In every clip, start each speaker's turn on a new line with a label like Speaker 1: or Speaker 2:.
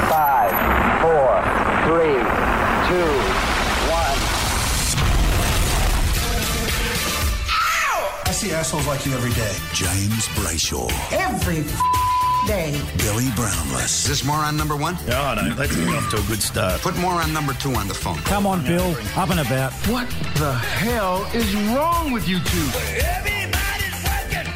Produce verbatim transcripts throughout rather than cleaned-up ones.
Speaker 1: Five, four, three, two, one.
Speaker 2: I see assholes like you every day.
Speaker 3: James Brayshaw.
Speaker 4: Every day.
Speaker 3: Billy Brownless.
Speaker 5: Is this more on number one?
Speaker 6: Oh, no, let's get off to a good start.
Speaker 5: Put more on number two on the phone.
Speaker 7: Come on, Bill. Up and about.
Speaker 2: What the hell is wrong with you two?
Speaker 8: Everybody's working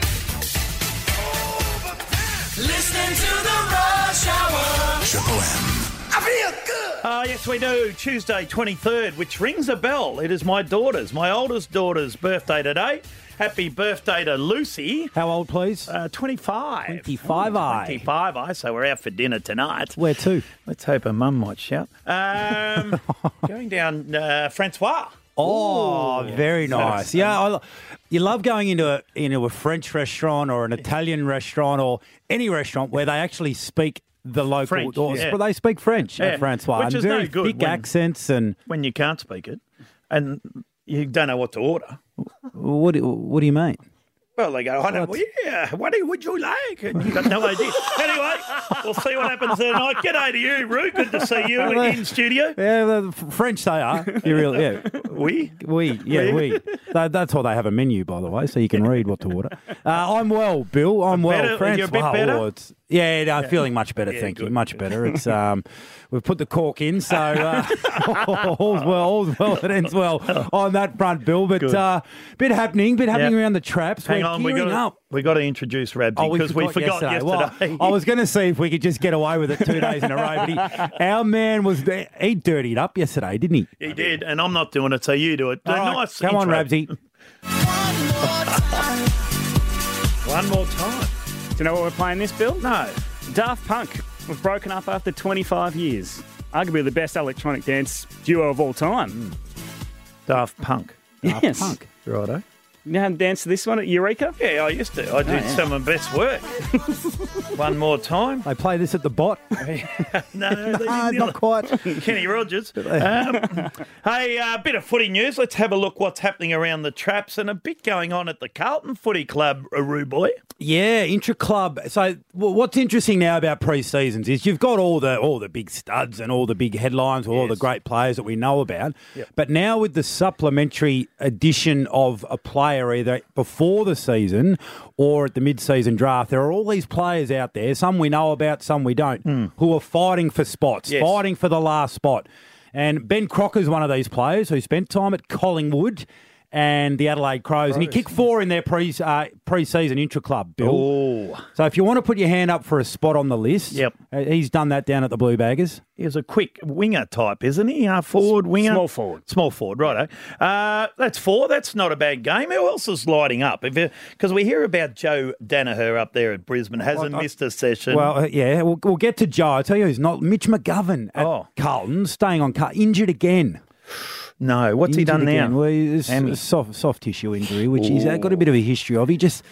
Speaker 8: overtime. Listening to the Rush Hour.
Speaker 3: Triple M.
Speaker 8: I feel good.
Speaker 6: Uh, yes, we do. Tuesday, twenty-third, which rings a bell. It is my daughter's, my oldest daughter's birthday today. Happy birthday to Lucy.
Speaker 7: How old, please?
Speaker 6: Uh, twenty-five.
Speaker 7: twenty-five, I.
Speaker 6: twenty-five, I. So we're out for dinner tonight.
Speaker 7: Where to?
Speaker 6: Let's hope her mum might shout. Um, going down uh, Francois.
Speaker 7: Oh,
Speaker 6: Ooh.
Speaker 7: very nice. Yeah, I, you love going into a into a French restaurant or an Italian restaurant or any restaurant where they actually speak the local.
Speaker 6: French,
Speaker 7: or,
Speaker 6: yeah.
Speaker 7: But they speak French
Speaker 6: Yeah,
Speaker 7: at Francois.
Speaker 6: which
Speaker 7: and
Speaker 6: is
Speaker 7: very
Speaker 6: no good
Speaker 7: thick
Speaker 6: when-
Speaker 7: accents and.
Speaker 6: When you can't speak it and you don't know what to order.
Speaker 7: What do, what do you mean?
Speaker 6: Well, they go, I don't know, yeah, what do- would you like? And you've got no idea. Anyway, we'll see what happens tonight. G'day to you, Roo. Good to see you in studio.
Speaker 7: Yeah, the French they are. You really, yeah.
Speaker 6: We?
Speaker 7: We, yeah, we. That, that's why they have a menu, by the way, so you can read what to order. Uh, I'm well, Bill. I'm well.
Speaker 6: Better?
Speaker 7: France,
Speaker 6: You're a bit
Speaker 7: well,
Speaker 6: better?
Speaker 7: oh, it's, yeah, no, I'm feeling much better,
Speaker 6: Yeah,
Speaker 7: thank you.
Speaker 6: good.
Speaker 7: Much better. It's um, we've put the cork in, so uh, all's well, all's well, it ends well on that front, Bill. But
Speaker 6: Good.
Speaker 7: uh, bit happening, bit happening
Speaker 6: Yep.
Speaker 7: around the traps.
Speaker 6: Hang
Speaker 7: We're
Speaker 6: on, we
Speaker 7: gearing
Speaker 6: got
Speaker 7: up.
Speaker 6: we got to introduce Rabsy
Speaker 7: Oh, we
Speaker 6: because we
Speaker 7: forgot
Speaker 6: forgot yesterday.
Speaker 7: Well, I was going to see if we could just get away with it two days in a row, but he, our man was he dirtied up yesterday, didn't he?
Speaker 6: He did, and I'm not doing it, so you do it.
Speaker 7: All right,
Speaker 6: nice
Speaker 7: come on,
Speaker 6: intro.
Speaker 7: Rabsy.
Speaker 6: One more time.
Speaker 9: Do you know what we're playing this, Bill?
Speaker 6: No.
Speaker 9: Daft Punk. We've broken up after twenty-five years. Arguably the best electronic dance duo of all time.
Speaker 6: Daft Punk.
Speaker 9: Yes.
Speaker 7: Punk.
Speaker 6: Righto.
Speaker 9: You know how to dance to this one at Eureka?
Speaker 6: Yeah, I used to. I did some of my best work. One more time.
Speaker 7: They play this at the bot.
Speaker 6: No, they
Speaker 7: Ah,
Speaker 6: didn't.
Speaker 7: not quite.
Speaker 6: Kenny Rogers. Um, hey, a uh, bit of footy news. Let's have a look what's happening around the traps and a bit going on at the Carlton Footy Club, Roo boy.
Speaker 7: Yeah, intra-club. So w- what's interesting now about pre-seasons is you've got all the all the big studs and all the big headlines, all
Speaker 6: Yes.
Speaker 7: the great players that we know about.
Speaker 6: Yep.
Speaker 7: But now with the supplementary addition of a player either before the season or at the mid-season draft, there are all these players out there, some we know about, some we don't, who are fighting for spots,
Speaker 6: Yes.
Speaker 7: fighting for the last spot. And Ben Crocker's one of these players who spent time at Collingwood and the Adelaide Crows, and he kicked four in their pre uh, pre-season intra-club, Bill.
Speaker 6: Oh,
Speaker 7: So if you want to put your hand up for a spot on the list,
Speaker 6: Yep.
Speaker 7: uh, he's done that down at the Blue Baggers.
Speaker 6: he's a quick winger type, isn't he? Uh, forward winger?
Speaker 9: Small forward.
Speaker 6: Small forward, righto. Uh, that's four. That's not a bad game. Who else is lighting up? Because we hear about Joe Danaher up there at Brisbane. Hasn't
Speaker 7: Well, I-
Speaker 6: missed a session.
Speaker 7: Well, uh, yeah, we'll, we'll get to Joe. I'll tell you who's not. Mitch McGovern at
Speaker 6: Oh.
Speaker 7: Carlton, staying on car, injured again.
Speaker 6: no. What's he
Speaker 7: Injured
Speaker 6: done
Speaker 7: again.
Speaker 6: now?
Speaker 7: Well, it's
Speaker 6: Hammy.
Speaker 7: a soft, soft tissue injury, which he's uh, got a bit of a history of. He just...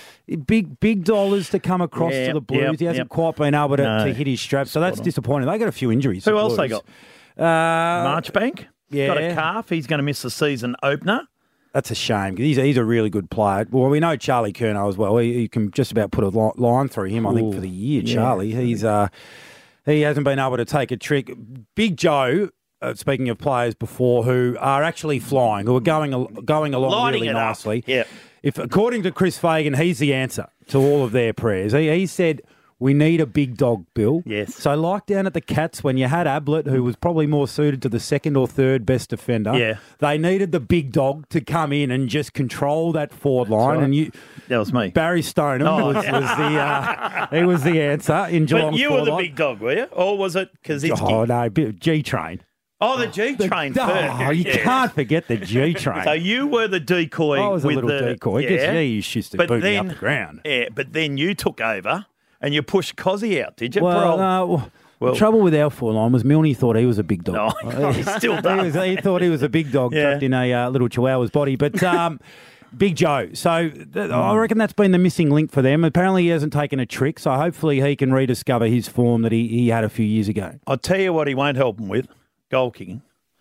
Speaker 7: Big big dollars to come across
Speaker 6: Yep,
Speaker 7: to the Blues.
Speaker 6: yep,
Speaker 7: he hasn't
Speaker 6: yep.
Speaker 7: quite been able to,
Speaker 6: No.
Speaker 7: to hit his strap, so that's
Speaker 6: on.
Speaker 7: disappointing. They got a few injuries.
Speaker 6: Who
Speaker 7: the
Speaker 6: else they
Speaker 7: Blues.
Speaker 6: got?
Speaker 7: Uh,
Speaker 6: Marchbank?
Speaker 7: yeah.
Speaker 6: Got a calf. He's going to miss the season opener.
Speaker 7: That's a shame because he's, he's a really good player. Well, we know Charlie Curnow as well. He, you can just about put a li- line through him, I think, for the year,
Speaker 6: yeah.
Speaker 7: Charlie. He's uh, he hasn't been able to take a trick. Big Joe, uh, speaking of players before, who are actually flying, who are going al- going along
Speaker 6: Lighting
Speaker 7: really
Speaker 6: it up.
Speaker 7: nicely.
Speaker 6: Yeah.
Speaker 7: If according to Chris Fagan, he's the answer to all of their prayers. He, he said, we need a big dog, Bill.
Speaker 6: Yes.
Speaker 7: So like down at the Cats when you had Ablett, who was probably more suited to the second or third best defender,
Speaker 6: Yeah.
Speaker 7: they needed the big dog to come in and just control that forward line.
Speaker 6: right.
Speaker 7: And you,
Speaker 6: That was me.
Speaker 7: Barry Stoneham
Speaker 6: Oh.
Speaker 7: was, was the uh, he was the answer in Geelong's
Speaker 6: But you were the
Speaker 7: forward
Speaker 6: big dog, were you? Or was it Kaczynski?
Speaker 7: line. Oh no, G Train.
Speaker 6: Oh, the G train
Speaker 7: Oh,
Speaker 6: first.
Speaker 7: you
Speaker 6: Yes.
Speaker 7: can't forget the G Train.
Speaker 6: So you were the decoy.
Speaker 7: I was a
Speaker 6: with
Speaker 7: little
Speaker 6: the,
Speaker 7: decoy.
Speaker 6: Yeah.
Speaker 7: Just, yeah, you used to
Speaker 6: But
Speaker 7: boot me
Speaker 6: then-
Speaker 7: up the ground.
Speaker 6: Yeah, but then you took over and you pushed Cozzy out, did you?
Speaker 7: Well,
Speaker 6: Parole?
Speaker 7: no, well,
Speaker 6: Well-
Speaker 7: the trouble with our four line was Milne thought he was a big dog.
Speaker 6: No, he still
Speaker 7: he,
Speaker 6: does.
Speaker 7: was, he thought he was a big dog
Speaker 6: Yeah.
Speaker 7: trapped in a uh, little chihuahua's body. But um, Big Joe. So th- I reckon that's been the missing link for them. Apparently he hasn't taken a trick, so hopefully he can rediscover his form that he, he had a few years ago.
Speaker 6: I'll tell you what he won't help him with, goal kicking.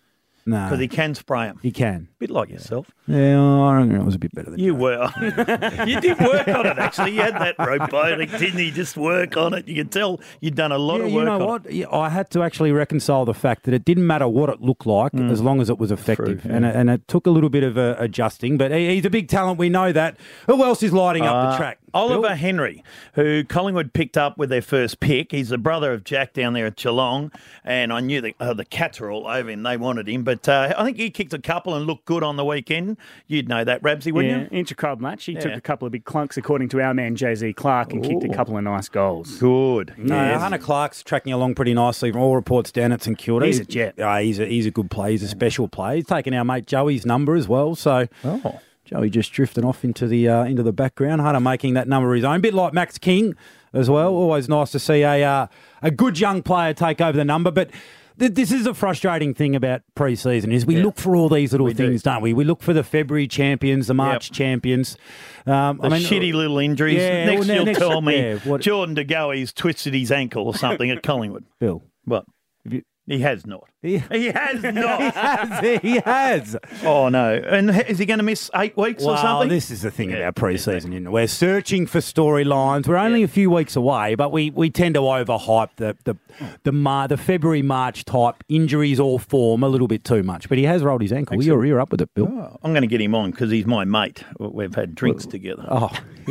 Speaker 7: No.
Speaker 6: Because he can spray them.
Speaker 7: He can.
Speaker 6: Bit like yourself.
Speaker 7: Yeah, I don't know. It was a bit better than
Speaker 6: You
Speaker 7: Joe.
Speaker 6: were. You did work on it, actually. You had that robotic, didn't you? Just work on it. You could tell you'd done a lot
Speaker 7: Yeah,
Speaker 6: of
Speaker 7: you
Speaker 6: work
Speaker 7: know
Speaker 6: on
Speaker 7: what?
Speaker 6: it.
Speaker 7: Yeah, I had to actually reconcile the fact that it didn't matter what it looked like as long as it was effective.
Speaker 6: True,
Speaker 7: and, it, and it took a little bit of uh, adjusting, but he, he's a big talent. We know that. Who else is lighting up the track?
Speaker 6: Oliver
Speaker 7: Bill?
Speaker 6: Henry, who Collingwood picked up with their first pick. He's the brother of Jack down there at Geelong, and I knew the, uh, the Cats are all over him. They wanted him, but uh, I think he kicked a couple and looked good on the weekend. You'd know that, Rabsy, wouldn't
Speaker 9: Yeah, inter-club match. He took
Speaker 6: Yeah.
Speaker 9: a couple of big clunks, according to our man Jay Z Clark, and kicked a couple of nice goals.
Speaker 6: you? Good.
Speaker 7: No,
Speaker 6: Yes.
Speaker 7: Hunter Clark's tracking along pretty nicely from all reports down at St Kilda.
Speaker 9: He's a jet.
Speaker 7: Uh, he's, a, he's a good player. He's a special player. He's taken our mate Joey's number as well, so...
Speaker 6: Oh.
Speaker 7: Joey just drifting off into the uh, into the background. Hunter making that number his own. Bit like Max King as well. Always nice to see a uh, a good young player take over the number. But th- this is a frustrating thing about pre-season is we
Speaker 6: Yeah.
Speaker 7: look for all these little
Speaker 6: We do.
Speaker 7: things, do. not we? We look for the February champions, the March
Speaker 6: Yep.
Speaker 7: champions. Um,
Speaker 6: The
Speaker 7: I mean,
Speaker 6: shitty little injuries.
Speaker 7: Yeah,
Speaker 6: next
Speaker 7: well,
Speaker 6: you'll
Speaker 7: next-
Speaker 6: tell me
Speaker 7: yeah, what-
Speaker 6: Jordan De Goey's twisted his ankle or something at Collingwood.
Speaker 7: Bill.
Speaker 6: What?
Speaker 7: you-
Speaker 6: He has not.
Speaker 7: He,
Speaker 6: He has
Speaker 7: he
Speaker 6: not.
Speaker 7: has. He has.
Speaker 6: Oh, no. And is he going to miss eight weeks or
Speaker 7: Well,
Speaker 6: something?
Speaker 7: this is the thing
Speaker 6: Yeah.
Speaker 7: about pre-season. You know, we're searching for storylines. We're only a few weeks away, but we, we tend to overhype the the the, Mar- the February March type injuries or form a little bit too much. But he has rolled his ankle. You're, you're up with it, Bill.
Speaker 6: Oh, I'm going to get him on because he's my mate. We've had drinks together.
Speaker 7: Oh,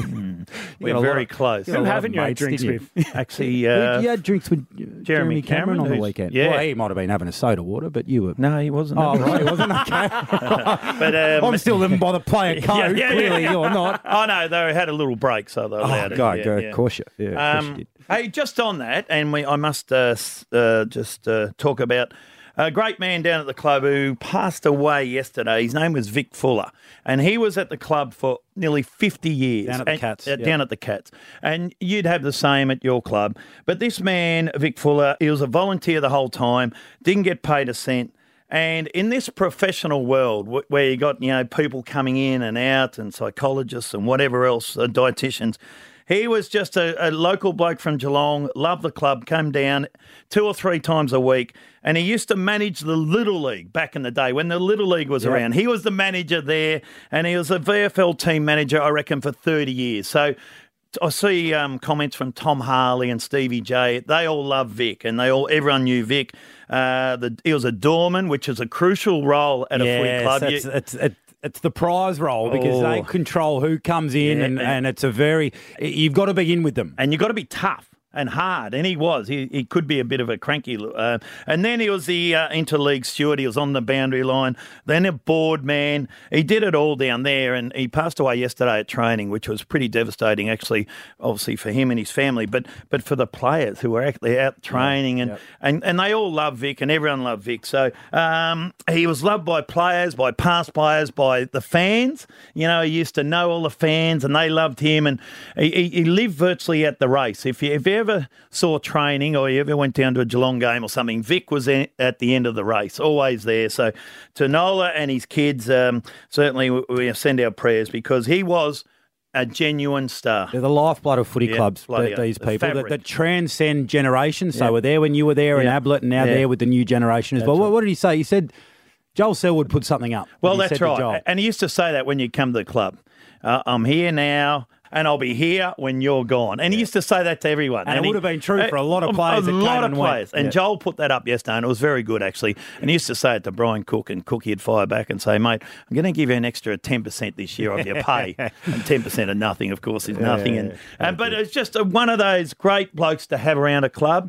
Speaker 6: We're
Speaker 7: got a
Speaker 6: very
Speaker 7: lot-
Speaker 6: close.
Speaker 7: you got a
Speaker 9: Who
Speaker 7: lot
Speaker 9: haven't
Speaker 7: of
Speaker 9: you had
Speaker 7: mates,
Speaker 9: drinks
Speaker 7: didn't
Speaker 9: with?
Speaker 6: Actually, uh,
Speaker 7: you had drinks with uh, Jeremy Cameron, on the
Speaker 6: who's-
Speaker 7: weekend.
Speaker 6: yeah.
Speaker 7: Well, he might have been having a soda water, but you were.
Speaker 6: no, he wasn't.
Speaker 7: Oh, right, he wasn't okay.
Speaker 6: But um,
Speaker 7: I'm still living by the player code.
Speaker 6: Yeah, yeah,
Speaker 7: Clearly,
Speaker 6: yeah.
Speaker 7: you're not.
Speaker 6: Oh no, they had a little break, so they
Speaker 7: Oh,
Speaker 6: allowed it.
Speaker 7: go,
Speaker 6: yeah,
Speaker 7: go,
Speaker 6: yeah.
Speaker 7: of course you. Yeah, of course you
Speaker 6: Um,
Speaker 7: did.
Speaker 6: hey, just on that, and we, I must uh, s- uh, just uh, talk about a great man down at the club who passed away yesterday. His name was Vic Fuller, and he was at the club for nearly fifty years.
Speaker 7: Down at the
Speaker 6: And-
Speaker 7: Cats,
Speaker 6: uh,
Speaker 7: yep.
Speaker 6: Down at the Cats. And you'd have the same at your club. But this man, Vic Fuller, he was a volunteer the whole time, didn't get paid a cent. And in this professional world wh- where you got, you know, people coming in and out and psychologists and whatever else, uh, dietitians, he was just a, a local bloke from Geelong, loved the club, came down two or three times a week, and he used to manage the Little League back in the day when the Little League was
Speaker 7: Yeah.
Speaker 6: around. He was the manager there, and he was a V F L team manager, I reckon, for thirty years. So I see um, comments from Tom Harley and Stevie J. They all love Vic, and they all everyone knew Vic. Uh, the, he was a doorman, which is a crucial role at a footy
Speaker 7: Yes,
Speaker 6: club.
Speaker 7: It's,
Speaker 6: You-
Speaker 7: it's, it's, it's the prize role because they
Speaker 6: Oh.
Speaker 7: control who comes in,
Speaker 6: Yeah,
Speaker 7: and,
Speaker 6: and-
Speaker 7: and it's a very. You've got to be in with them.
Speaker 6: and you've got to be tough and hard, and he was. He he could be a bit of a cranky. Uh, and then he was the uh, interleague steward. He was on the boundary line. Then a board man. He did it all down there, and he passed away yesterday at training, which was pretty devastating, actually, obviously for him and his family, but but for the players who were actually out training, and,
Speaker 7: yep.
Speaker 6: and, and they all love Vic, and everyone loved Vic. So um, he was loved by players, by past players, by the fans. You know, he used to know all the fans, and they loved him, and he, he, he lived virtually at the race. If you, if you ever saw training or you ever went down to a Geelong game or something, Vic was in, at the end of the race, always there. So to Nola and his kids, um, certainly we, we send our prayers because he was a genuine star.
Speaker 7: They're the lifeblood of footy
Speaker 6: Yeah,
Speaker 7: clubs,
Speaker 6: bloody
Speaker 7: th-
Speaker 6: hell.
Speaker 7: these
Speaker 6: The
Speaker 7: people that,
Speaker 6: fabric.
Speaker 7: that transcend generations. So
Speaker 6: Yeah.
Speaker 7: we're there when you were there in
Speaker 6: Yeah.
Speaker 7: Ablett, and now
Speaker 6: Yeah.
Speaker 7: there with the new generation as well.
Speaker 6: That's
Speaker 7: What,
Speaker 6: right.
Speaker 7: what did he say? He said Joel Selwood put something up.
Speaker 6: Well,
Speaker 7: He
Speaker 6: that's
Speaker 7: said to
Speaker 6: right.
Speaker 7: Joel.
Speaker 6: And he used to say that when you come to the club. Uh, I'm here now, and I'll be here when you're gone. And he used to say that to everyone.
Speaker 7: And it
Speaker 6: he-
Speaker 7: would have been true for a lot of players
Speaker 6: A
Speaker 7: that
Speaker 6: lot
Speaker 7: came
Speaker 6: of
Speaker 7: and went.
Speaker 6: players. And
Speaker 7: Yeah.
Speaker 6: Joel put that up yesterday, and it was very good, actually. And he used to say it to Brian Cook, and Cookie would fire back and say, mate, I'm going to give you an extra ten percent this year of your pay. And ten percent of nothing, of course, is nothing.
Speaker 7: yeah,
Speaker 6: and,
Speaker 7: yeah.
Speaker 6: and But it's just a, one of those great blokes to have around a club.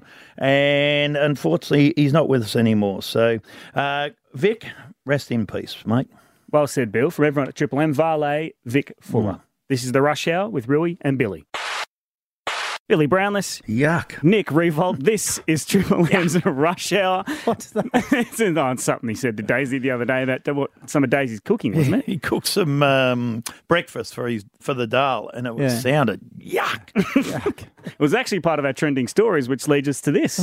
Speaker 6: And unfortunately, he's not with us anymore. So, uh, Vic, rest in peace, mate.
Speaker 9: Well said, Bill. From everyone at Triple M, Varley, Vic Fuller. This is the Rush Hour with Rui and Billy. Billy Brownless,
Speaker 6: Yuck.
Speaker 9: Nick Revolt. This is Triple M's Rush Hour. What's that? it's, oh, it's something he said to Daisy the other day about what some of Daisy's cooking, wasn't it?
Speaker 6: He cooked some um, breakfast for his for the Dale, and it was,
Speaker 7: Yeah.
Speaker 6: sounded yuck.
Speaker 9: It was actually part of our trending stories, which leads us to this.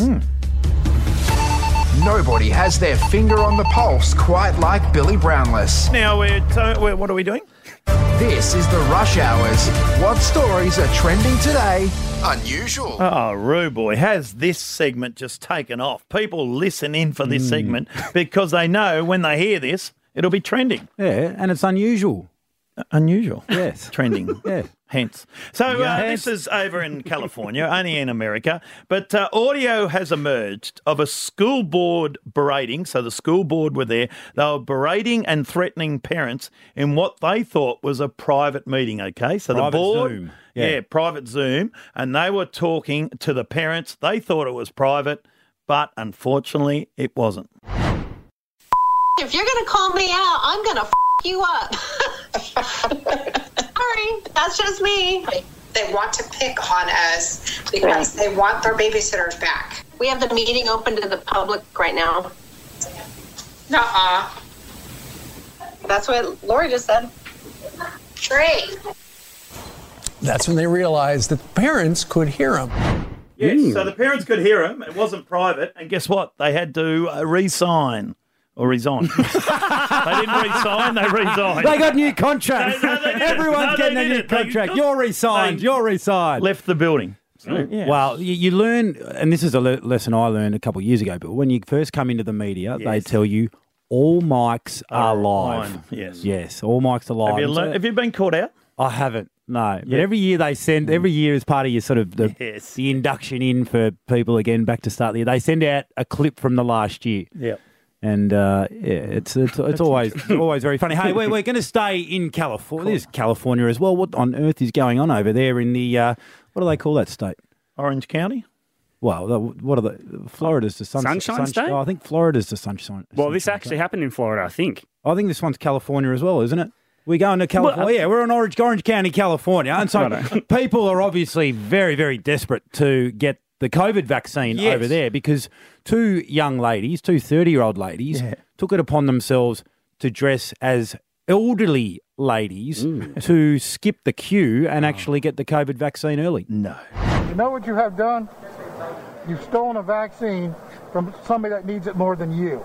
Speaker 10: Nobody has their finger on the pulse quite like Billy Brownless.
Speaker 6: Now, we're, so we're, what are we doing?
Speaker 10: This is the Rush Hours. What stories are trending today?
Speaker 3: Unusual.
Speaker 6: Oh, Roo boy, has this segment just taken off? People listen in for this segment because they know when they hear this, it'll be trending.
Speaker 7: Yeah, and it's unusual.
Speaker 6: Unusual.
Speaker 7: Yes.
Speaker 6: Trending.
Speaker 7: Yes.
Speaker 6: Hence. So uh,
Speaker 7: Yes.
Speaker 6: this is over in California, only in America. But uh, audio has emerged of a school board berating. So the school board were there. They were berating and threatening parents in what they thought was a private meeting, okay? So
Speaker 7: Private
Speaker 6: the board...
Speaker 7: Zoom.
Speaker 6: Yeah.
Speaker 7: Yeah.
Speaker 6: private Zoom. And they were talking to the parents. They thought it was private, but unfortunately it wasn't.
Speaker 11: If you're going to call me out, I'm going to f*** you up. Sorry, that's just me.
Speaker 12: They want to pick on us because they want their babysitters back.
Speaker 11: We have the meeting open to the public right now.
Speaker 12: Nuh-uh.
Speaker 11: That's what Lori just said.
Speaker 12: Great.
Speaker 13: That's when they realized that parents could hear them.
Speaker 6: Yes, so the parents could hear him. It wasn't private. And guess what? They had to uh, re-sign. Or resign. They didn't resign, they resigned.
Speaker 7: They got new contracts.
Speaker 6: No, no, they didn't.
Speaker 7: Everyone's
Speaker 6: No,
Speaker 7: getting
Speaker 6: they
Speaker 7: a new
Speaker 6: didn't. They
Speaker 7: contract.
Speaker 6: got-
Speaker 7: You're resigned.
Speaker 6: they
Speaker 7: You're resigned.
Speaker 6: Left the building. So, yeah.
Speaker 7: Well, you, you learn, and this is a le- lesson I learned a couple of years ago, but when you first come into the media, they
Speaker 6: Yes.
Speaker 7: tell you all mics are
Speaker 6: Are
Speaker 7: live.
Speaker 6: on, yes.
Speaker 7: Yes, all mics are live.
Speaker 6: Have you,
Speaker 7: And so-
Speaker 6: learned, have you been caught out?
Speaker 7: I haven't, no. But
Speaker 6: Yeah.
Speaker 7: every year they send, every year as part of your sort of the,
Speaker 6: Yes.
Speaker 7: the induction in for people again back to start the year, they send out a clip from the last year.
Speaker 6: Yeah.
Speaker 7: And uh, yeah, it's it's, it's always always very funny. Hey, we're, we're going to stay in California. There's California as well. What on earth is going on over there in the, uh, what do they call that state?
Speaker 6: Orange County?
Speaker 7: Well, the, what are the, Florida's the sun,
Speaker 9: Sunshine State?
Speaker 7: Oh, I think Florida's the sunshine.
Speaker 9: Well, this
Speaker 7: sunshine
Speaker 9: actually
Speaker 7: state.
Speaker 9: happened in Florida, I think.
Speaker 7: I think this one's California as well, isn't it? We're going to California.
Speaker 9: Well, uh,
Speaker 7: yeah, we're in Orange, Orange County, California. And so
Speaker 9: Righto.
Speaker 7: people are obviously very, very desperate to get the COVID vaccine
Speaker 6: Yes.
Speaker 7: over there because two young ladies, two thirty-year-old ladies,
Speaker 6: Yeah.
Speaker 7: took it upon themselves to dress as elderly ladies to skip the queue and actually get the COVID vaccine early.
Speaker 6: No.
Speaker 14: You know what you have done? You've stolen a vaccine from somebody that needs it more than you.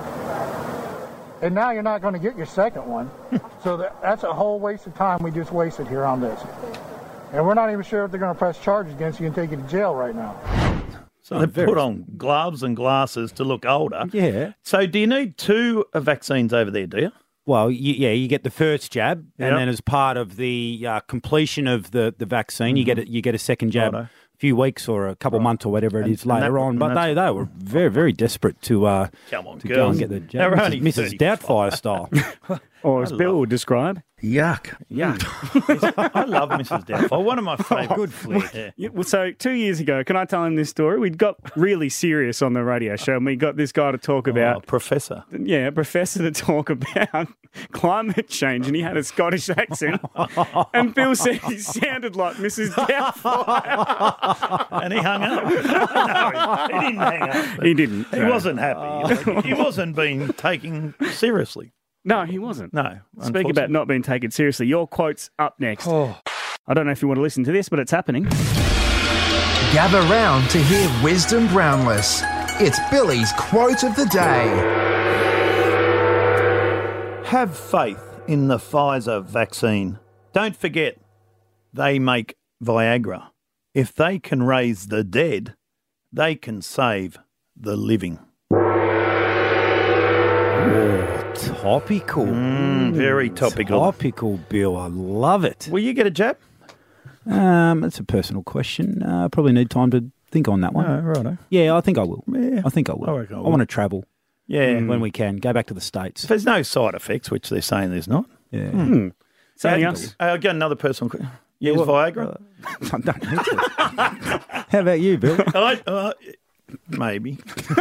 Speaker 14: And now you're not going to get your second one. So that, that's a whole waste of time we just wasted here on this. And we're not even sure if they're going to press charges against you and take you to jail right now.
Speaker 6: So
Speaker 7: Oh,
Speaker 6: they
Speaker 7: very-
Speaker 6: put on gloves and glasses to look older.
Speaker 7: Yeah.
Speaker 6: So do you need two uh, vaccines over there, do you?
Speaker 7: Well, you, yeah, you get the first jab,
Speaker 6: Yep.
Speaker 7: and then as part of the uh, completion of the, the vaccine, you get a, you get a second jab
Speaker 6: Righto.
Speaker 7: a few weeks or a couple months or whatever it
Speaker 6: And-
Speaker 7: is
Speaker 6: and
Speaker 7: later
Speaker 6: that-
Speaker 7: on.
Speaker 6: and
Speaker 7: But they,
Speaker 6: that's-
Speaker 7: they were very, very desperate to uh,
Speaker 6: Come on,
Speaker 7: to go
Speaker 6: girls.
Speaker 7: and get the jab.
Speaker 6: They're
Speaker 7: Missus
Speaker 6: only
Speaker 7: Missus
Speaker 6: thirty-five.
Speaker 7: Doubtfire style.
Speaker 9: Or as Bill would describe.
Speaker 6: Yuck. Yuck. I love Missus Doubtfire. One of my favourite.
Speaker 7: Good flick.
Speaker 6: Yeah.
Speaker 9: Yeah, well, so two years ago, can I tell him this story? We'd got really serious on the radio show, and we got this guy to talk
Speaker 6: Oh,
Speaker 9: about,
Speaker 6: Professor.
Speaker 9: yeah, a professor to talk about climate change, and he had a Scottish accent, and Bill said he sounded like Missus Doubtfire.
Speaker 6: And he hung up. No, he didn't hang up.
Speaker 9: He didn't.
Speaker 6: He
Speaker 9: no.
Speaker 6: wasn't happy. He wasn't being taken seriously.
Speaker 9: No, he wasn't.
Speaker 6: No.
Speaker 9: Speak about not being taken seriously. Your quote's up next.
Speaker 6: Oh.
Speaker 9: I don't know if you want to listen to this, but it's happening.
Speaker 10: Gather round to hear wisdom groundless. It's Billy's quote of the day.
Speaker 6: Have faith in the Pfizer vaccine. Don't forget, they make Viagra. If they can raise the dead, they can save the living.
Speaker 7: Topical.
Speaker 6: Mm, very topical.
Speaker 7: Topical, Bill. I love it.
Speaker 6: Will you get a jab?
Speaker 7: Um, it's a personal question. Uh, probably need time to think on that one.
Speaker 6: Oh, righto.
Speaker 7: Yeah, I think I will.
Speaker 6: Yeah.
Speaker 7: I think I will.
Speaker 6: I reckon I
Speaker 7: I
Speaker 6: will.
Speaker 7: want to travel
Speaker 6: Yeah.
Speaker 7: when we can. Go back to the States.
Speaker 6: If there's no side effects, which they're saying there's not.
Speaker 7: Yeah.
Speaker 9: Hmm. Something
Speaker 6: Uh,
Speaker 9: else.
Speaker 6: I've got another personal question. Use
Speaker 7: well,
Speaker 6: Viagra?
Speaker 7: I don't need to. How about you, Bill?
Speaker 6: I, uh, maybe.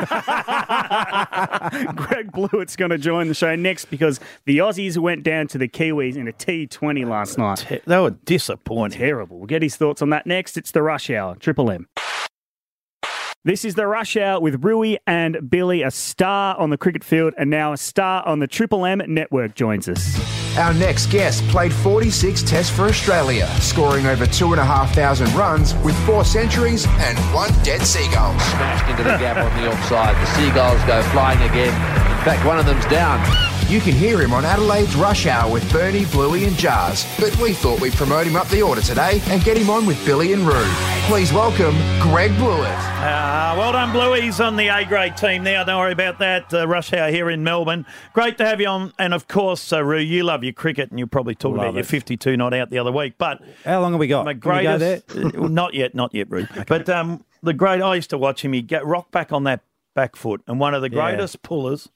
Speaker 9: Greg Blewett's going to join the show next because the Aussies went down to the Kiwis in a T twenty last night.
Speaker 6: Te- They were disappointing.
Speaker 9: Terrible. We'll get his thoughts on that next. It's the Rush Hour, Triple M. This is the Rush Hour with Rui and Billy, a star on the cricket field and now a star on the Triple M network joins us.
Speaker 10: Our next guest played forty-six tests for Australia, scoring over two and a half thousand runs with four centuries and one dead seagull.
Speaker 15: Smashed into the gap on the offside. The Seagulls go flying again. In fact, one of them's down.
Speaker 10: You can hear him on Adelaide's Rush Hour with Bernie, Bluey and Jars. But we thought we'd promote him up the order today and get him on with Billy and Roo. Please welcome Greg Blewett.
Speaker 6: Uh, well done, Bluey. He's on the A-grade team now. Don't worry about that. Uh, Rush Hour here in Melbourne. Great to have you on. And, of course, uh, Roo, you love your cricket and you're probably talking
Speaker 7: Love
Speaker 6: about your
Speaker 7: it.
Speaker 6: fifty-two not out the other week. But
Speaker 7: How long have we got?
Speaker 6: my
Speaker 7: Can we go
Speaker 6: greatest...
Speaker 7: there?
Speaker 6: uh, not yet, not yet, Roo. Okay. But um, the great... I used to watch him. He'd get rock back on that back foot, and one of the
Speaker 7: Yeah.
Speaker 6: greatest pullers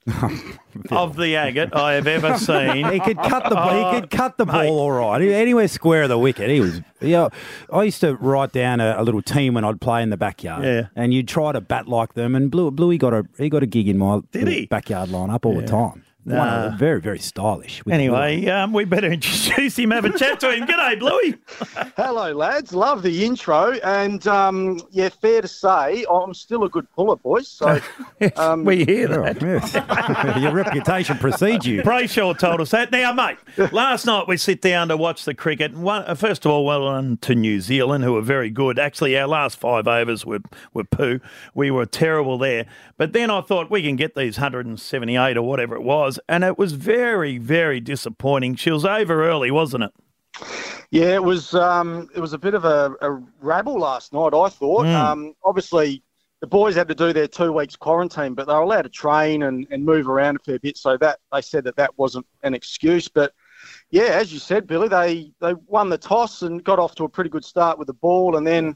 Speaker 6: of the agate I have ever seen.
Speaker 7: He could cut the
Speaker 6: Oh,
Speaker 7: he could cut the
Speaker 6: mate.
Speaker 7: ball all right. Anywhere square of the wicket, he was. Yeah, I used to write down a, a little team when I'd play in the backyard.
Speaker 6: Yeah.
Speaker 7: And you'd try to bat like them. And Blue, Bluey got a he got a gig in my
Speaker 6: Did he?
Speaker 7: backyard lineup all the time. One of them, very very stylish. with
Speaker 6: Anyway, um, we better introduce him, have a chat to him. G'day, Bluey.
Speaker 15: Hello, lads. Love the intro. And, um, yeah, fair to say, I'm still a good puller, boys. So, um,
Speaker 6: we hear
Speaker 7: Blue.
Speaker 6: that.
Speaker 7: Yes. Your reputation precedes you.
Speaker 6: Brayshaw told us that. Now, mate, last night we sit down to watch the cricket. And one, uh, first of all, well done to New Zealand, who were very good. Actually, our last five overs were, were poo. We were terrible there. But then I thought we can get these one hundred seventy-eight or whatever it was. And it was very, very disappointing. She was over early, wasn't it?
Speaker 15: yeah, it was um, it was a bit of a, a rabble last night, I thought.
Speaker 6: Mm.
Speaker 15: Um, obviously, the boys had to do their two weeks quarantine, but they were allowed to train and, and move around a fair bit. So that they said that that wasn't an excuse. But, yeah, as you said, Billy, they, they won the toss and got off to a pretty good start with the ball. And then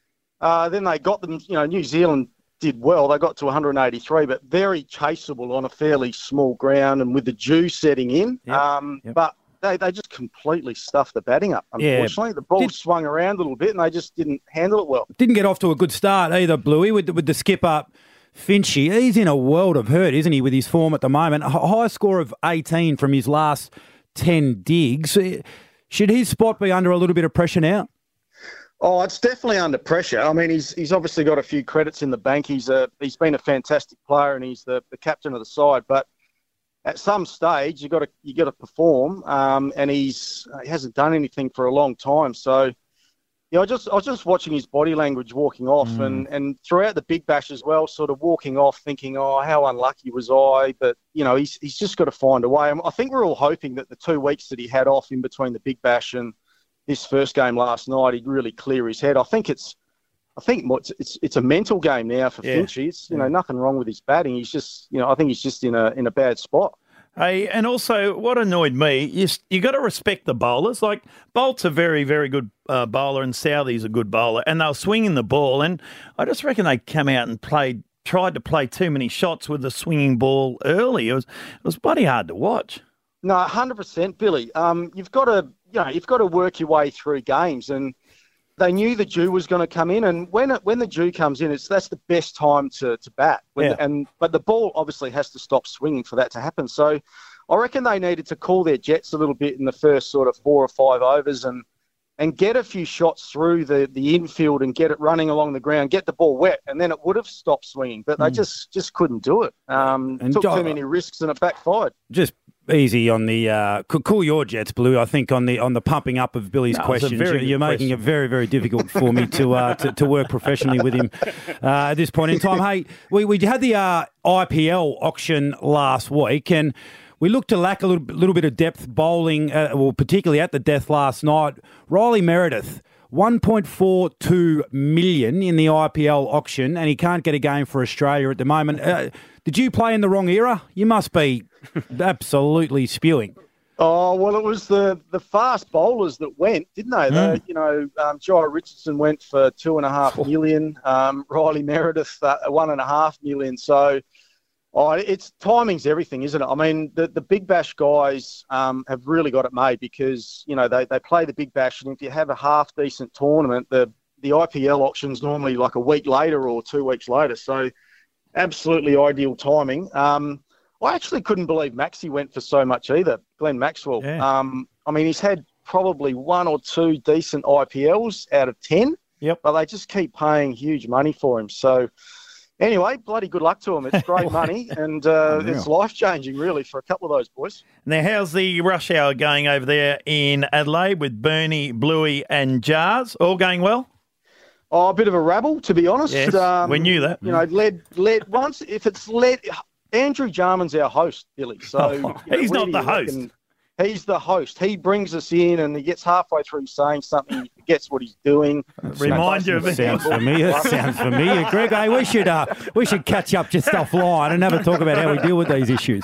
Speaker 15: uh, then they got them, you know, New Zealand did well. They got to one hundred eighty-three, but very chaseable on a fairly small ground and with the dew setting in.
Speaker 7: Yep,
Speaker 15: Um,
Speaker 7: yep.
Speaker 15: But they, they just completely stuffed the batting up,
Speaker 7: Yeah.
Speaker 15: unfortunately. The ball
Speaker 7: Did-
Speaker 15: swung around a little bit and they just didn't handle it well.
Speaker 7: Didn't get off to a good start either, Bluey, with the, with the skipper Finchy. He's in a world of hurt, isn't he, with his form at the moment? A high score of eighteen from his last ten digs. Should his spot be under a little bit of pressure now?
Speaker 15: Oh, it's definitely under pressure. I mean, he's he's obviously got a few credits in the bank. He's a he's been a fantastic player and he's the, the captain of the side. But at some stage, you got to you got to perform. Um, and he's he hasn't done anything for a long time. So, yeah, I just I was just watching his body language walking off,
Speaker 6: Mm.
Speaker 15: and and throughout the Big Bash as well, sort of walking off, thinking, oh, how unlucky was I? But you know, he's he's just got to find a way. I think we're all hoping that the two weeks that he had off in between the Big Bash and this first game last night, he'd really clear his head. I think it's, I think it's it's, it's a mental game now for
Speaker 6: Yeah.
Speaker 15: Finchy. It's you know nothing wrong with his batting. He's just you know I think he's just in a in a bad spot.
Speaker 6: Hey, and also, what annoyed me is you got to respect the bowlers. Like, Bolt's a very, very good uh, bowler and Southey's a good bowler, and they were swinging the ball. And I just reckon they come out and played, tried to play too many shots with the swinging ball early. It was, it was bloody hard to watch.
Speaker 15: No, one hundred percent, Billy. Um, you've got to you know you've got to work your way through games, and they knew the dew was going to come in, and when it, when the dew comes in, it's that's the best time to, to bat. When,
Speaker 6: Yeah.
Speaker 15: And but the ball obviously has to stop swinging for that to happen. So I reckon they needed to cool their jets a little bit in the first sort of four or five overs and and get a few shots through the, the infield and get it running along the ground, get the ball wet, and then it would have stopped swinging. But they
Speaker 7: Mm.
Speaker 15: just, just couldn't do it. Um,
Speaker 7: And
Speaker 15: took
Speaker 7: Jo-
Speaker 15: too many risks and it backfired.
Speaker 7: Just easy on the uh, cool cool your jets, Blue. I think on the on the pumping up of Billy's
Speaker 6: No, it was a
Speaker 7: questions,
Speaker 6: very
Speaker 7: you're, you're
Speaker 6: good
Speaker 7: making
Speaker 6: question.
Speaker 7: it very very difficult for me to, uh, to to work professionally with him uh, at this point in time. Hey, we we had the uh, I P L auction last week and. We looked to lack a little, little bit of depth bowling, uh, well, particularly at the death last night. Riley Meredith, one point four two million in the I P L auction, and he can't get a game for Australia at the moment. Uh, did you play in the wrong era? You must be absolutely spewing.
Speaker 15: Oh, well, it was the, the fast bowlers that went, didn't they? The, you know, um, Jai Richardson went for two and a half million. Um, Riley Meredith, uh, one and a half million. So, oh, it's timing's everything, isn't it? I mean, the, the Big Bash guys um, have really got it made because, you know, they, they play the Big Bash, and if you have a half-decent tournament, the, the I P L auction's normally like a week later or two weeks later. So, absolutely ideal timing. Um, I actually couldn't believe Maxey went for so much either, Glenn Maxwell.
Speaker 6: Yeah.
Speaker 15: Um, I mean, he's had probably one or two decent I P Ls out of ten,
Speaker 6: Yep.
Speaker 15: but they just keep paying huge money for him. So, anyway, bloody good luck to him. It's great money, and uh,
Speaker 7: Unreal.
Speaker 15: it's life-changing, really, for a couple of those boys.
Speaker 6: Now, how's the rush hour going over there in Adelaide with Bernie, Bluey and Jars? All going well?
Speaker 15: Oh, a bit of a rabble, to be honest.
Speaker 6: Yes, we knew that.
Speaker 15: You know, led, led once, if it's led, Andrew Jarman's our host, Billy. So
Speaker 6: Oh,
Speaker 15: you know,
Speaker 6: he's
Speaker 15: where
Speaker 6: not
Speaker 15: do
Speaker 6: the
Speaker 15: you
Speaker 6: host.
Speaker 15: reckon- He's the host. He brings us in, and he gets halfway through saying something, he forgets what he's doing.
Speaker 6: Remind you of it.
Speaker 7: Sounds familiar. Sounds familiar, Greg. Hey, we should uh, we should catch up just offline and have a talk about how we deal with these issues.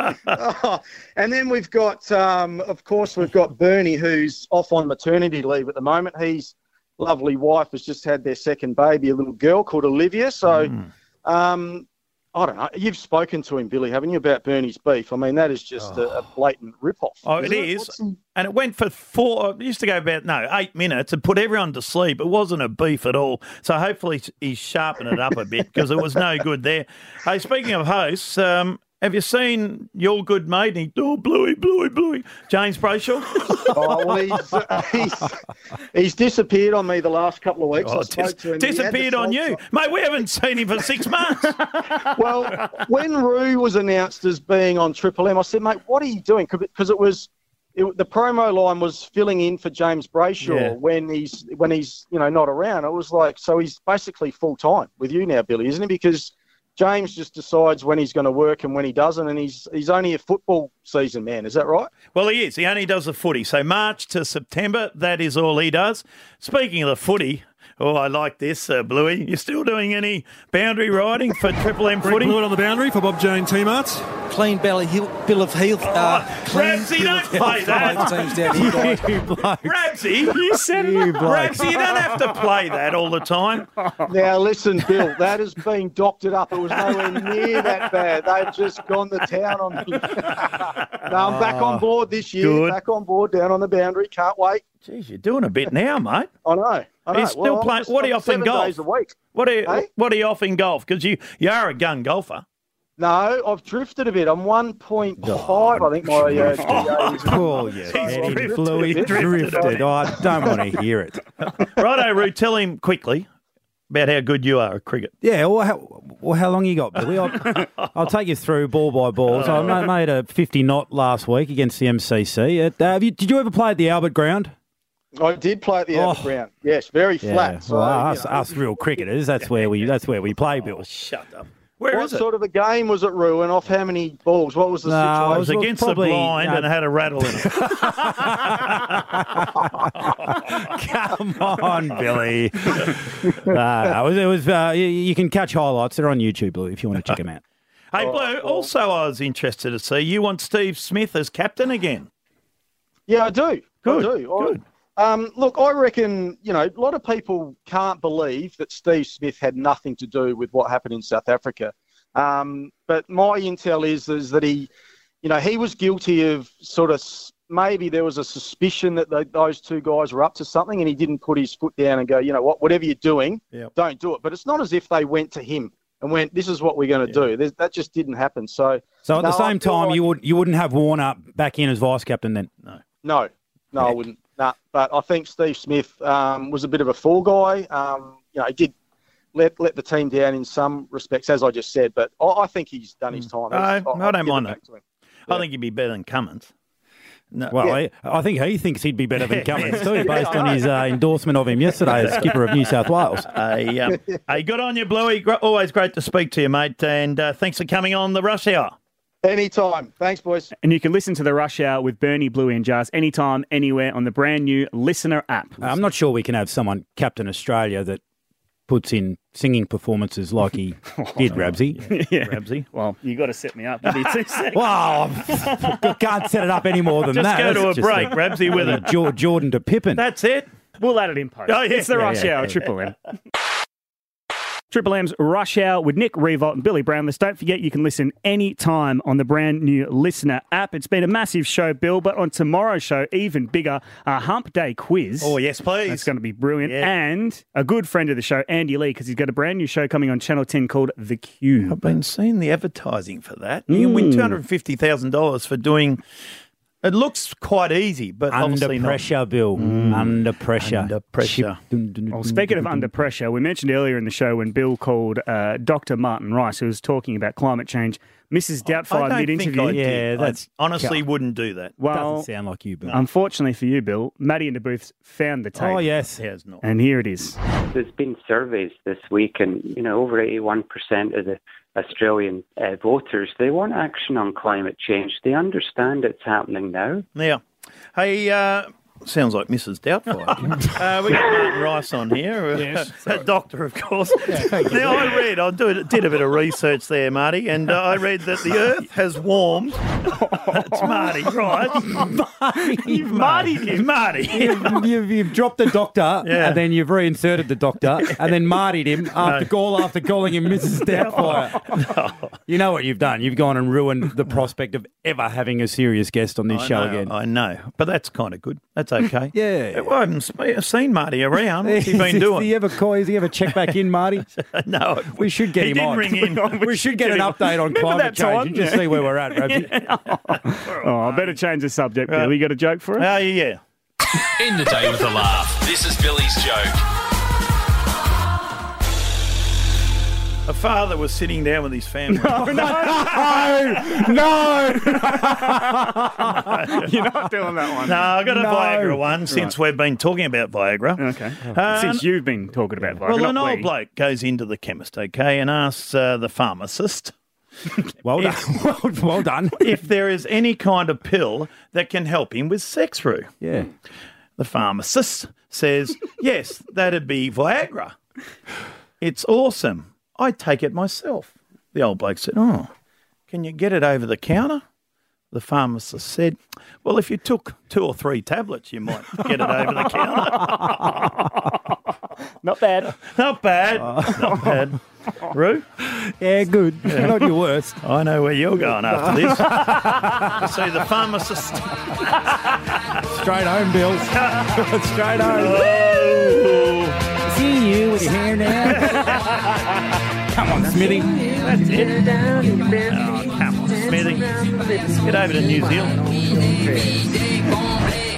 Speaker 15: And then we've got, um, of course, we've got Bernie, who's off on maternity leave at the moment. His lovely wife has just had their second baby, a little girl called Olivia. So,
Speaker 6: Mm.
Speaker 15: um, I don't know. You've spoken to him, Billy, haven't you, about Bernie's beef? I mean, that is just a, a blatant rip-off.
Speaker 6: Oh, it is.
Speaker 15: What's he-
Speaker 6: And it went for four, it used to go about, no, eight minutes and put everyone to sleep. It wasn't a beef at all. So hopefully he's sharpened it up a bit because it was no good there. Hey, speaking of hosts, um, have you seen your good mate? He, oh, Bluey, Bluey, Bluey. James Brayshaw?
Speaker 15: Oh, well, he's, uh, he's, he's disappeared on me the last couple of weeks.
Speaker 6: Oh,
Speaker 15: I spoke
Speaker 6: dis-
Speaker 15: to him. He had the
Speaker 6: disappeared on you.
Speaker 15: salsa.
Speaker 6: Mate, we haven't seen him for six months.
Speaker 15: Well, when Roo was announced as being on Triple M, I said, mate, what are you doing? Because it was it, the promo line was filling in for James Brayshaw
Speaker 6: Yeah.
Speaker 15: when he's when he's you know not around. It was like, so he's basically full time with you now, Billy, isn't he? Because James just decides when he's going to work and when he doesn't, and he's he's only a football season man. Is that right?
Speaker 6: Well, he is. He only does the footy. So March to September, that is all he does. Speaking of the footy, oh, I like this, uh, Bluey. You still doing any boundary riding for Triple M
Speaker 16: Greg
Speaker 6: footy?
Speaker 16: Blewett on the boundary for Bob Jane T-Marts.
Speaker 17: Clean belly, heel, bill of health. Uh, clean
Speaker 6: Ramsey,
Speaker 17: bill
Speaker 6: don't
Speaker 17: of
Speaker 6: play
Speaker 17: health.
Speaker 6: that.
Speaker 17: Both teams down here, guys.
Speaker 6: Ramsey, you said
Speaker 7: You blokes.
Speaker 6: Ramsey, you don't have to play that all the time.
Speaker 15: Now, listen, Bill, that has been doctored up. It was nowhere near that bad. They've just gone to town on me. No, I'm back on board this year.
Speaker 6: Good.
Speaker 15: Back on board, down on the boundary. Can't wait.
Speaker 6: Jeez, you're doing a bit now, mate.
Speaker 15: I know. I know.
Speaker 6: He's still
Speaker 15: Well, I'm
Speaker 6: playing.
Speaker 15: just-
Speaker 6: What are you
Speaker 15: I'm
Speaker 6: off in
Speaker 15: seven
Speaker 6: golf?
Speaker 15: days a week.
Speaker 6: What are you,
Speaker 15: Hey?
Speaker 6: what are you off in golf? Because you, you are a gun golfer.
Speaker 15: No, I've drifted a bit. I'm one point five, I think my uh, G A is.
Speaker 7: Oh, yeah.
Speaker 15: So I've
Speaker 7: Eddie
Speaker 15: drifted
Speaker 7: Bluey
Speaker 15: a bit.
Speaker 7: drifted. Oh, I don't want to hear it.
Speaker 6: Righto, Roo, tell him quickly about how good you are at cricket.
Speaker 7: Yeah, well, how, well, how long you got, Billy? I'll, I'll take you through ball by ball. So I ma- made a fifty knot last week against the M C C. At, uh, have you, did you ever play at the Albert Ground?
Speaker 15: I did play at the Albert
Speaker 7: Oh.
Speaker 15: Ground. Yes, very
Speaker 7: Yeah,
Speaker 15: flat. So,
Speaker 7: well,
Speaker 15: you
Speaker 7: us,
Speaker 15: know.
Speaker 7: us real cricketers, that's where we that's where we play, Bill.
Speaker 6: Shut up. Where
Speaker 15: what
Speaker 6: is it?
Speaker 15: sort of a game was it, Roo, and off how many balls? What was the
Speaker 7: No,
Speaker 6: I
Speaker 15: situation?
Speaker 6: was
Speaker 7: Well,
Speaker 6: against
Speaker 7: probably,
Speaker 6: the blind
Speaker 7: uh,
Speaker 6: and it had a rattle in it.
Speaker 7: Come on, Billy. uh, it was, it was uh, you, you can catch highlights. They're on YouTube, Billy, if you want to check them out.
Speaker 6: Hey, Blue, also I was interested to see you want Steve Smith as captain again.
Speaker 15: Yeah, I do.
Speaker 6: Good,
Speaker 15: I do. I-
Speaker 6: good.
Speaker 15: Um, look, I reckon, you know, a lot of people can't believe that Steve Smith had nothing to do with what happened in South Africa. Um, but my intel is, is that he, you know, he was guilty of sort of s- maybe there was a suspicion that they, those two guys were up to something and he didn't put his foot down and go, you know what, whatever you're doing,
Speaker 6: Yep.
Speaker 15: don't do it. But it's not as if they went to him and went, this is what we're going to do. There's, that just didn't happen. So,
Speaker 7: So at
Speaker 15: no,
Speaker 7: the
Speaker 15: I
Speaker 7: same
Speaker 15: feel
Speaker 7: time,
Speaker 15: like-
Speaker 7: you would you wouldn't have Warner back in as vice captain then?
Speaker 6: No.
Speaker 15: No, no, I wouldn't. Nah, but I think Steve Smith um, was a bit of a fall guy. Um, you know, he did let let the team down in some respects, as I just said. But I, I think he's done his time.
Speaker 6: No, I
Speaker 15: I'll-
Speaker 6: don't
Speaker 15: I'll give
Speaker 6: mind
Speaker 15: it
Speaker 6: that.
Speaker 15: back to him.
Speaker 6: I think he'd be better than Cummins. No.
Speaker 7: Well,
Speaker 15: Yeah.
Speaker 7: I, I think he thinks he'd be better than Cummins too, based on his uh, endorsement of him yesterday as skipper of New South Wales.
Speaker 6: Hey, um, hey, good on you, Bluey. Gr- Always great to speak to you, mate. And uh, thanks for coming on the Rush Hour.
Speaker 15: Anytime. Thanks, boys.
Speaker 9: And you can listen to the Rush Hour with Bernie, Bluey and Jars anytime, anywhere on the brand new Listener app.
Speaker 7: I'm not sure we can have someone captain Australia that puts in singing performances like he did, Rabsy.
Speaker 9: yeah.
Speaker 6: Rabsy.
Speaker 9: Well, you got to set me up. Give me two seconds.
Speaker 7: Well, I can't set it up any more than
Speaker 6: Just
Speaker 7: that.
Speaker 6: go to
Speaker 7: That's
Speaker 6: a
Speaker 7: just
Speaker 6: break, Rabsy, with
Speaker 7: a
Speaker 6: it.
Speaker 7: Jor- Jordan to Pippen.
Speaker 6: That's it.
Speaker 9: We'll add it in post.
Speaker 6: Oh, yeah.
Speaker 9: It's the
Speaker 6: Yeah,
Speaker 9: Rush
Speaker 6: yeah,
Speaker 9: Hour,
Speaker 6: yeah.
Speaker 9: Triple M. Triple M's Rush Hour with Nick Revolt and Billy Brownless. Don't forget you can listen anytime on the brand new Listener app. It's been a massive show, Bill, but on tomorrow's show, even bigger, a Hump Day quiz.
Speaker 6: Oh, yes, please.
Speaker 9: That's going to be brilliant.
Speaker 6: Yeah.
Speaker 9: And a good friend of the show, Andy Lee, because he's got a brand new show coming on Channel ten called The Cube.
Speaker 6: I've been seeing the advertising for that. You can win
Speaker 9: Mm.
Speaker 6: two hundred fifty thousand dollars for doing... It looks quite easy, but
Speaker 7: Under
Speaker 6: obviously not.
Speaker 7: pressure, Bill. Under pressure.
Speaker 6: Under pressure.
Speaker 9: Well, speaking of under pressure, we mentioned earlier in the show when Bill called uh, Doctor Martin Rice, who was talking about climate change Missus
Speaker 6: I
Speaker 9: Doubtfire
Speaker 6: don't
Speaker 9: mid-interview.
Speaker 6: think I
Speaker 7: Yeah,
Speaker 6: did.
Speaker 7: that's-
Speaker 6: I honestly wouldn't do that.
Speaker 9: Well,
Speaker 7: Doesn't sound like you, Bill.
Speaker 9: unfortunately for you, Bill, Maddie in the booth found the tape.
Speaker 7: Oh, yes.
Speaker 6: He has not.
Speaker 9: And here it is.
Speaker 18: There's been surveys this week, and you know over eighty-one percent of the Australian uh, voters, they want action on climate change. They understand it's happening now.
Speaker 6: Yeah. Hey, uh, sounds like Missus Doubtfire. uh, we got Martin Rice on here,
Speaker 7: Yes,
Speaker 6: a doctor, of course. Now, I read, I do, did a bit of research there, Marty, and uh, I read that the Earth has warmed. That's Marty, right?
Speaker 9: You've Marty'd him.
Speaker 6: Marty.
Speaker 7: You've, you've, you've dropped the doctor,
Speaker 6: Yeah.
Speaker 7: and then you've reinserted the doctor, and then Marty'd him after call after calling him Missus Doubtfire. You know what you've done? You've gone and ruined the prospect of ever having a serious guest on this
Speaker 6: I
Speaker 7: show
Speaker 6: know,
Speaker 7: again.
Speaker 6: I know, but that's kind of good. That's okay.
Speaker 7: Yeah.
Speaker 6: Well, I haven't sp- seen Marty around. What's he been
Speaker 7: Does
Speaker 6: doing?
Speaker 7: he ever call? Does he ever check back in, Marty?
Speaker 6: No.
Speaker 7: We should get
Speaker 6: He
Speaker 7: him
Speaker 6: did
Speaker 7: on.
Speaker 6: ring in.
Speaker 7: We should get an update on
Speaker 9: Remember
Speaker 7: climate
Speaker 9: that
Speaker 7: change
Speaker 9: time?
Speaker 7: and just
Speaker 9: Yeah.
Speaker 7: see where we're at, Rabsy.
Speaker 9: Oh, I better change the subject, Bill.
Speaker 6: Right.
Speaker 9: You got a joke for us?
Speaker 6: Oh, yeah.
Speaker 19: End the day with a laugh. This is Billy's joke.
Speaker 6: A father was sitting down with his family.
Speaker 9: No, no,
Speaker 7: no,
Speaker 9: You're not doing that one.
Speaker 6: No, I got a
Speaker 7: No.
Speaker 6: Viagra one since we've been talking about Viagra.
Speaker 9: Okay.
Speaker 6: Uh,
Speaker 9: Since you've been talking about Viagra,
Speaker 6: Well,
Speaker 9: not
Speaker 6: an old
Speaker 9: we.
Speaker 6: bloke goes into the chemist, okay, and asks uh, the pharmacist
Speaker 7: Well done. well, well done.
Speaker 6: if there is any kind of pill that can help him with sex, Roo.
Speaker 7: Yeah.
Speaker 6: The pharmacist says, yes, that'd be Viagra. It's awesome. I take it myself. The old bloke said, oh, can you get it over the counter? The pharmacist said, well, if you took two or three tablets, you might get it over the counter.
Speaker 9: Not bad.
Speaker 6: Not bad. Not bad. Roo?
Speaker 7: Yeah, good. Not your worst.
Speaker 6: I know where you're going after this. See the pharmacist.
Speaker 7: Straight home, Bill. Straight home.
Speaker 6: Oh.
Speaker 7: See you with your hair down. Come on, Smithy.
Speaker 6: That's it. Oh, come on, Smithy. Get over to New Zealand.